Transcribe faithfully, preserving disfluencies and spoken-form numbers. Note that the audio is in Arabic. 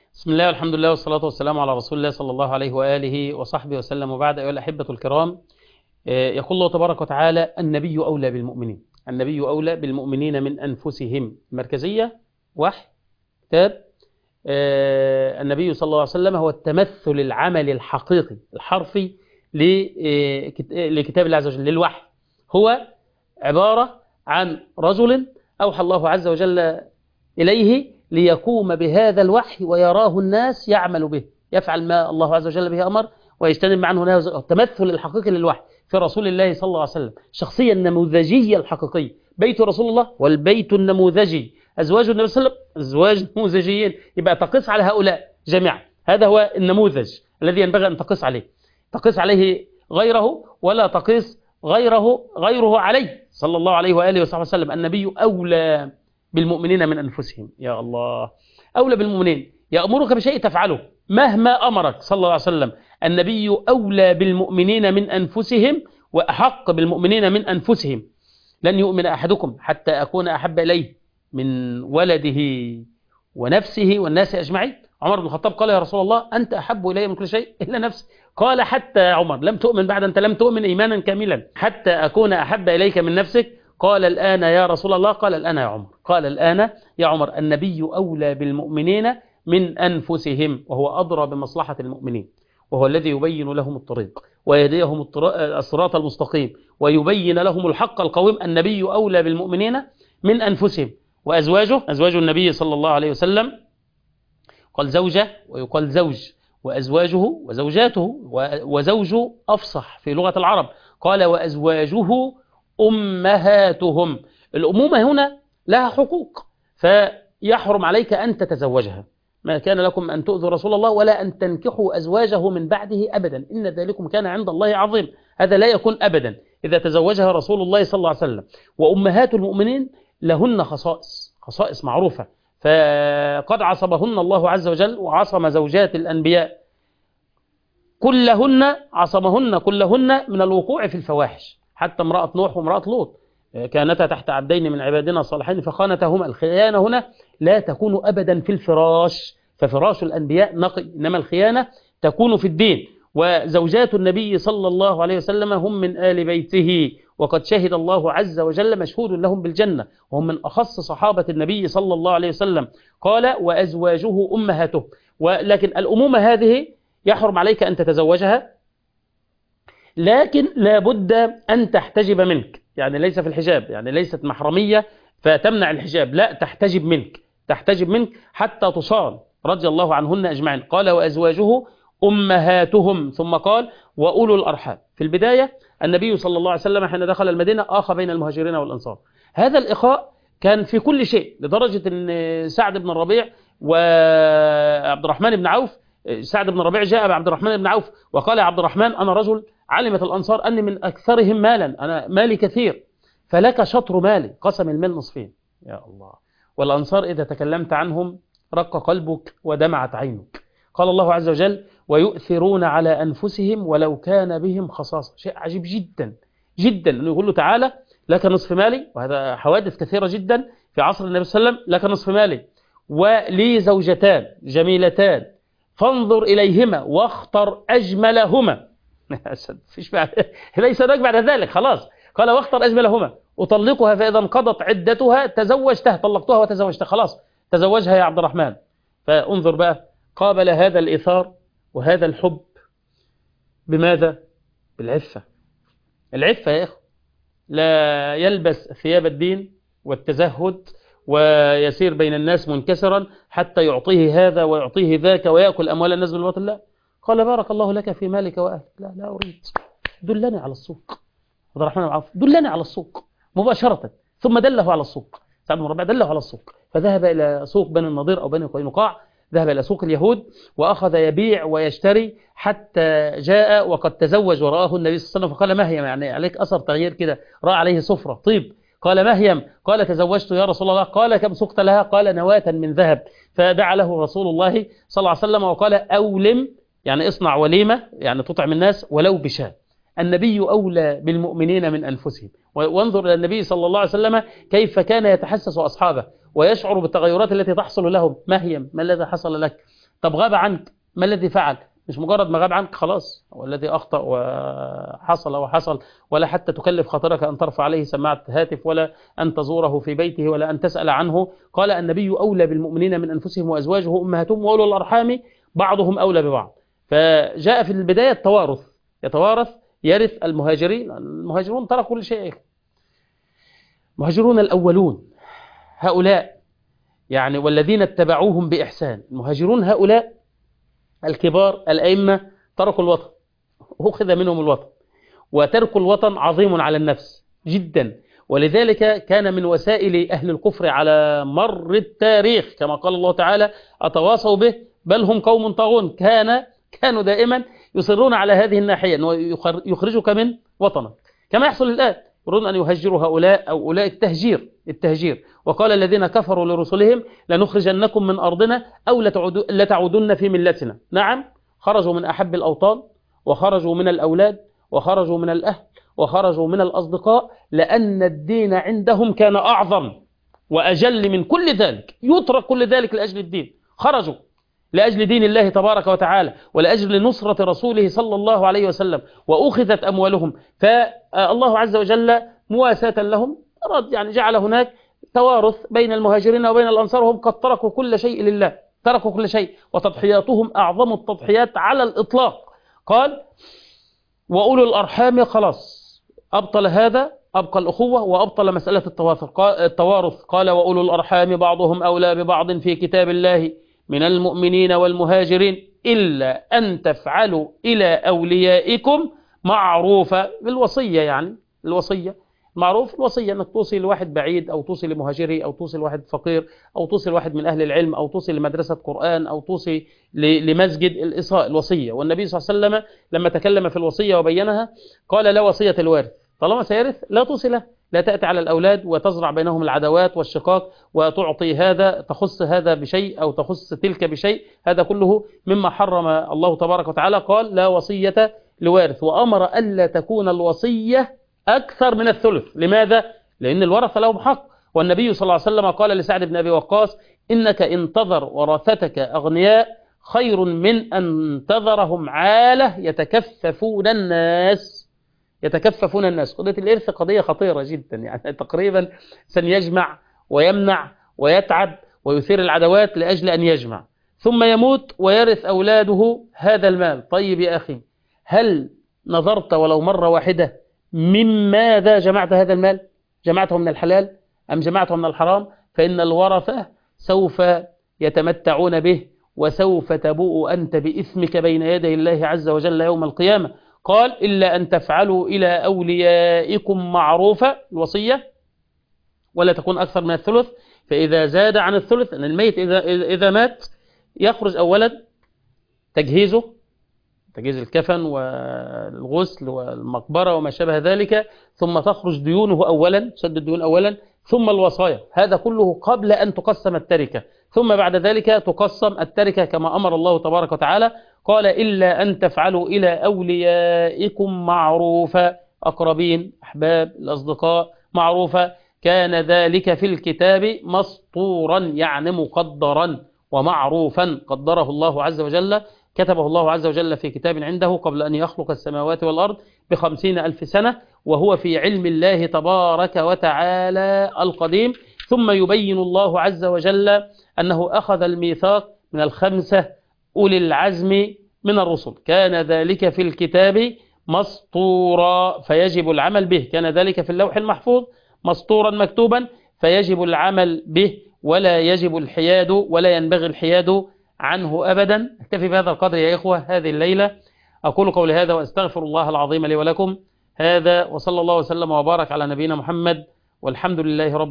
بسم الله والحمد لله والصلاة والسلام على رسول الله صلى الله عليه وآله وصحبه وسلم، وبعد. أيها الأحبة الكرام، يقول الله تبارك وتعالى: النبي أولى بالمؤمنين. النبي أولى بالمؤمنين من أنفسهم. مركزية وحي كتاب. النبي صلى الله عليه وسلم هو التمثل العملي الحقيقي الحرفي لكتاب الله عز وجل، للوحي. هو عبارة عن رجل أوحى الله عز وجل إليه ليقوم بهذا الوحي ويراه الناس يعمل به، يفعل ما الله عز وجل به أمر ويجتنب ما عنه نهى. التمثل الحقيقي للوحي في رسول الله صلى الله عليه وسلم، الشخصية النموذجية الحقيقية. بيت رسول الله والبيت النموذجي، أزواج النبي صلى الله عليه وسلم أزواج نموذجيين، يبقى تقيس على هؤلاء جميعا. هذا هو النموذج الذي ينبغي أن تقيس عليه، تقيس عليه غيره ولا تقيس غيره غيره عليه صلى الله عليه وآله وصحبه وسلم. النبي أولى بالمؤمنين من أنفسهم. يا الله، أولى بالمؤمنين، يأمرك بشيء تفعله مهما أمرك صلى الله عليه وسلم. النبي أولى بالمؤمنين من أنفسهم وأحق بالمؤمنين من أنفسهم. لن يؤمن أحدكم حتى أكون أحب إليه من ولده ونفسه والناس أجمعين. عمر بن الخطاب قال: يا رسول الله، أنت أحب إلي من كل شيء إلا نفسي. قال: حتى يا عمر، لم تؤمن بعد، أنت لم تؤمن إيمانا كاملا، حتى أكون أحب إليك من نفسك. قال: الآن يا رسول الله. قال: الآن يا عمر. قال: الآن يا عمر. النبي أولى بالمؤمنين من أنفسهم، وهو أدرى بمصلحة المؤمنين، وهو الذي يبين لهم الطريق ويهديهم الصراط المستقيم ويبين لهم الحق القويم. النبي أولى بالمؤمنين من أنفسهم. وأزواجه، أزواج النبي صلى الله عليه وسلم، قال زوجة ويقال زوج، وأزواجه وزوجاته، وزوجه أفصح في لغة العرب. قال: وأزواجه أمهاتهم. الأمومة هنا لها حقوق، فيحرم عليك أن تتزوجها. ما كان لكم أن تؤذوا رسول الله ولا أن تنكحوا أزواجه من بعده أبدا، إن ذلكم كان عند الله عظيم. هذا لا يكون أبدا إذا تزوجها رسول الله صلى الله عليه وسلم. وأمهات المؤمنين لهن خصائص، خصائص معروفة، فقد عصبهن الله عز وجل، وعصم زوجات الأنبياء كلهن، عصمهن كلهن من الوقوع في الفواحش. حتى امرأة نوح وامرأة لوط كانتا تحت عبدين من عبادنا الصالحين فخانتهما. الخيانة هنا لا تكون أبدا في الفراش، ففراش الأنبياء نقي، إنما الخيانة تكون في الدين. وزوجات النبي صلى الله عليه وسلم هم من آل بيته، وقد شهد الله عز وجل مشهود لهم بالجنة، وهم من أخص صحابة النبي صلى الله عليه وسلم. قال: وأزواجه أمهاته. ولكن الأمومة هذه يحرم عليك أن تتزوجها، لكن لا بد أن تحتجب منك. يعني ليس في الحجاب، يعني ليست محرمية فتمنع الحجاب، لا، تحتجب منك، تحتجب منك حتى تصان رضي الله عنهن أجمعين. قال: وأزواجه أمهاتهم. ثم قال: وأولو الأرحام. في البداية النبي صلى الله عليه وسلم حين دخل المدينة آخى بين المهاجرين والأنصار. هذا الإخاء كان في كل شيء، لدرجة أن سعد بن الربيع وعبد الرحمن بن عوف، سعد بن الربيع جاء بعبد الرحمن بن عوف وقال: يا عبد الرحمن، أنا رجل علمت الأنصار أني من أكثرهم مالا، أنا مالي كثير، فلك شطر مالي. قسم المال نصفين. يا الله. والأنصار إذا تكلمت عنهم رق قلبك ودمعت عينك. قال الله عز وجل: ويؤثرون على أنفسهم ولو كان بهم خصاصة. شيء عجيب جدا جدا أنه يقول له: تعالى لك نصف مالي. وهذا حوادث كثيرة جدا في عصر النبي صلى الله عليه وسلم. لك نصف مالي ولي زوجتان جميلتان، فانظر إليهما واختر أجملهما. فيش بعد، ليس هناك بعد ذلك، خلاص. قال: واختر أجملهما أطلقها فإذا انقضت عدتها تزوجتها. طلقتها وتزوجتها، خلاص تزوجها يا عبد الرحمن. فانظر بقى، قابل هذا الإيثار وهذا الحب بماذا؟ بالعفة. العفة يا إخوة، لا يلبس ثياب الدين والتزهد ويسير بين الناس منكسرا حتى يعطيه هذا ويعطيه ذاك ويأكل أموال الناس بالباطل. لا. قال: بارك الله لك في مالك وأهلك. لا لا أريد، دلني على السوق. عبد الرحمن بن عوف: دلني على السوق مباشرة. ثم دله على السوق. سعد بن الربيع دله على السوق، فذهب إلى سوق بني النضير أو بني قينقاع، ذهب إلى سوق اليهود وأخذ يبيع ويشتري حتى جاء وقد تزوج ورآه النبي صلى الله عليه وسلم. فقال: ما هي؟ يعني عليك أثر تغيير كده، رأى عليه صفرة طيب. قال: ما هي؟ قال: تزوجت يا رسول الله. قال: كم سقت لها؟ قال: نواة من ذهب. فدعا له رسول الله صلى الله عليه وسلم وقال: أولم، يعني اصنع وليمة، يعني تطعم الناس ولو بشاة. النبي أولى بالمؤمنين من أنفسهم. وانظر إلى النبي صلى الله عليه وسلم كيف كان يتحسس أصحابه ويشعر بالتغيرات التي تحصل لهم. ما هي؟ ما الذي حصل لك؟ طب غاب عنك، ما الذي فعل؟ مش مجرد ما غاب عنك خلاص هو الذي أخطأ وحصل وحصل، ولا حتى تكلف خاطرك أن ترفع عليه سماعة هاتف، ولا أن تزوره في بيته، ولا أن تسأل عنه. قال النبي أولى بالمؤمنين من أنفسهم وأزواجه أمهاتهم وأولو الأرحام بعضهم أولى ببعض. فجاء في البداية التوارث، يتوارث يرث المهاجرين. المهاجرون تركوا كل شيء، المهاجرون الأولون هؤلاء يعني والذين اتبعوهم بإحسان. المهاجرون هؤلاء الكبار الأئمة تركوا الوطن، أخذ منهم الوطن، وترك الوطن عظيم على النفس جدا، ولذلك كان من وسائل أهل الكفر على مر التاريخ كما قال الله تعالى أتواصوا به بل هم قوم طاغون. كان كانوا دائما يصرون على هذه الناحية أنه يخرجك من وطنك، كما يحصل الآن يريدون أن يهجروا هؤلاء أو أولئك تهجير التهجير. وقال الذين كفروا لرسلهم لنخرجنكم من أرضنا أو لتعودن في ملتنا. نعم، خرجوا من أحب الأوطان، وخرجوا من الأولاد، وخرجوا من الأهل، وخرجوا من الأصدقاء، لأن الدين عندهم كان أعظم وأجل من كل ذلك. يترك كل ذلك لأجل الدين. خرجوا لأجل دين الله تبارك وتعالى ولأجل نصرة رسوله صلى الله عليه وسلم، وأخذت أموالهم. فالله عز وجل مواساة لهم أراد يعني جعل هناك توارث بين المهاجرين وبين الأنصار، وهم قد تركوا كل شيء لله، تركوا كل شيء، وتضحياتهم أعظم التضحيات على الإطلاق. قال وأولو الأرحام خلاص أبطل هذا، أبقى الأخوة وأبطل مسألة التوارث. قال وأولو الأرحام بعضهم أولى ببعض في كتاب الله من المؤمنين والمهاجرين إلا أن تفعلوا إلى أوليائكم معروفة. بالوصية، يعني الوصية معروف، الوصية أنك توصي لواحد بعيد، أو توصي لمهاجري، أو توصي لواحد فقير، أو توصي لواحد من أهل العلم، أو توصي لمدرسة قرآن، أو توصي لمسجد. الإصاء الوصية. والنبي صلى الله عليه وسلم لما تكلم في الوصية وبينها قال لا وصية الوارث، طالما سيرث لا توصي له، لا تأتي على الأولاد وتزرع بينهم العداوات والشقاق، وتعطي هذا تخص هذا بشيء أو تخص تلك بشيء. هذا كله مما حرم الله تبارك وتعالى. قال لا وصية لوارث، وأمر ألا تكون الوصية أكثر من الثلث. لماذا؟ لأن الورثة لهم حق. والنبي صلى الله عليه وسلم قال لسعد بن أبي وقاص إنك إن تذر ورثتك أغنياء خير من أن تذرهم عالة يتكففون الناس يتكففون الناس. قضية الإرث قضية خطيرة جدا، يعني تقريبا سنيجمع ويمنع ويتعب ويثير العدوات لأجل أن يجمع، ثم يموت ويرث أولاده هذا المال. طيب يا أخي، هل نظرت ولو مرة واحدة من ماذا جمعت هذا المال؟ جمعته من الحلال أم جمعته من الحرام؟ فإن الورثة سوف يتمتعون به، وسوف تبوء أنت بإثمك بين يدي الله عز وجل يوم القيامة. قال إلا أن تفعلوا إلى أوليائكم معروفة، الوصية، ولا تكون أكثر من الثلث. فإذا زاد عن الثلث، أن الميت إذا, إذا مات يخرج أولا تجهيزه، تجهيز الكفن والغسل والمقبرة وما شابه ذلك، ثم تخرج ديونه أولا، سد الديون أولا، ثم الوصايا. هذا كله قبل أن تقسم التركة، ثم بعد ذلك تقسم التركة كما أمر الله تبارك وتعالى. قال إلا أن تفعلوا إلى أوليائكم معروفا، أقربين، أحباب، الأصدقاء، معروفا. كان ذلك في الكتاب مسطورا، يعني مقدرا ومعروفا، قدره الله عز وجل، كتبه الله عز وجل في كتاب عنده قبل أن يخلق السماوات والأرض بخمسين ألف سنة، وهو في علم الله تبارك وتعالى القديم. ثم يبين الله عز وجل أنه أخذ الميثاق من الخمسة أولي العزم من الرسل. كان ذلك في الكتاب مسطورا فيجب العمل به، كان ذلك في اللوح المحفوظ مسطورا مكتوبا فيجب العمل به، ولا يجب الحياد ولا ينبغي الحياد عنه أبدا. اكتفي بهذا القدر يا إخوة هذه الليلة. أقول قولي هذا وأستغفر الله العظيم لي ولكم. هذا وصلى الله وسلم وبارك على نبينا محمد، والحمد لله رب